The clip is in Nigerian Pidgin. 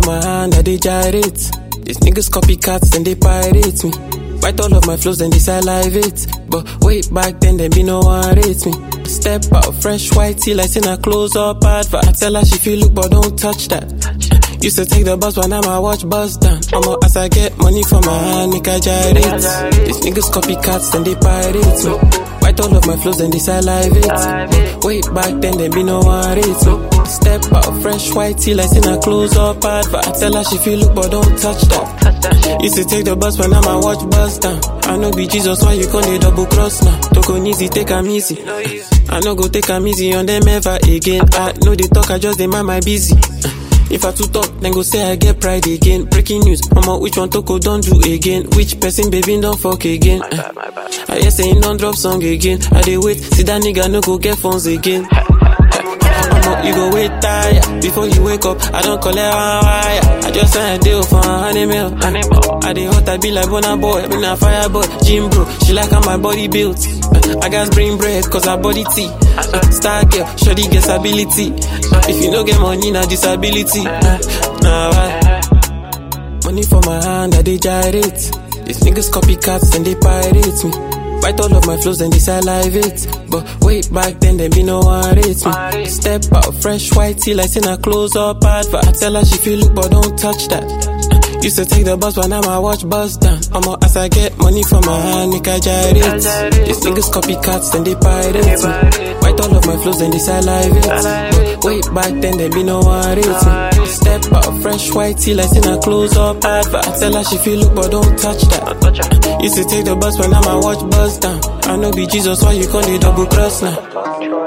my hand, I dey gyrate. These niggas copycats and they pirate me. Bite all of my flows and they salivate. But way back then, there be no one rate me. Step out, fresh white till I seen her close up advert. I tell her she feel look but don't touch that. Used to take the bus but now my watch buzz down. As I get money from my hand, make I gyrate. These niggas copycats and they pirate me. Bite all of my flows and they salivate. Way back then, there be no one rate me. Step out, fresh white till I seen her close up advert. I tell her she feel look but don't touch that. Used to take the bus but now my watch buzz down. I know be Jesus, why you call it double cross now? Don't go easy, take 'em easy. I no go take 'em easy on them ever again. I know they talk, I just they mind my busy. If I too talk, then go say I get pride again. Breaking news, mama, which one Toko don't do again? Which person, baby, don't fuck again? My bad. I hear saying don't drop song again. I dey wait, see that nigga no go get phones again. You go wait tired before you wake up. I don't collect wire. I just signed a deal for $100 million. I dey hot, I be like Bonner Boy. I been a fire boy, Jim bro. She like how my body built. I got bring bread cause her body tea. Star girl, shorty gets ability. If you no get money, na disability. Nah, money for my hand, I dey gyrate. These niggas copycats and they pirate me. Bite all of my flows and they salivate. But way back then, there be no one rate me. Step out, fresh white till I seen her close up advert. I tell her she feel look but don't touch that. Used to take the bus but now my watch buzz down. As I get money from my hand, make I gyrate. These niggas copycats and they pirate me. Bite all of my flows and they salivate. But way back then, there be no one rate me. Step out, fresh white till I seen her close up advert. I tell her she feel look but don't touch that. Used to take the bus but now my watch buzz down. I know be Jesus, why you call it double cross now?